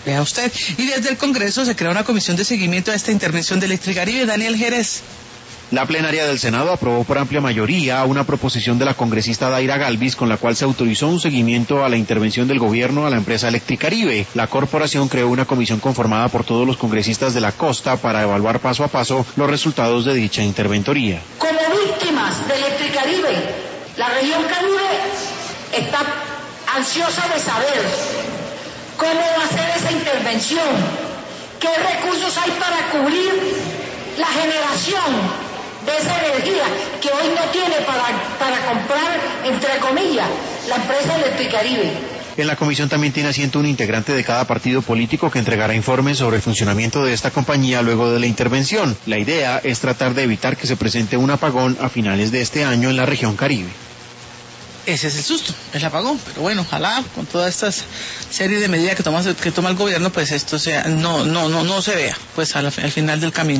Vea usted. Y desde el Congreso se crea una comisión de seguimiento a esta intervención de Electricaribe. Daniel Jerez. La plenaria del Senado aprobó por amplia mayoría una proposición de la congresista Daira Galvis con la cual se autorizó un seguimiento a la intervención del gobierno a la empresa Electricaribe. La corporación creó una comisión conformada por todos los congresistas de la costa para evaluar paso a paso los resultados de dicha interventoría. Como víctimas de Electricaribe, la región Caribe está ansiosa de saber cómo va a ser esa intervención, qué recursos hay para cubrir la generación de esa energía que hoy no tiene para comprar, entre comillas, la empresa Electricaribe. En la comisión también tiene asiento un integrante de cada partido político que entregará informes sobre el funcionamiento de esta compañía luego de la intervención. La idea es tratar de evitar que se presente un apagón a finales de este año en la región Caribe. Ese es el susto, el apagón, pero bueno, ojalá con todas estas series de medidas que toma el gobierno, pues esto sea, no se vea, pues al final del camino.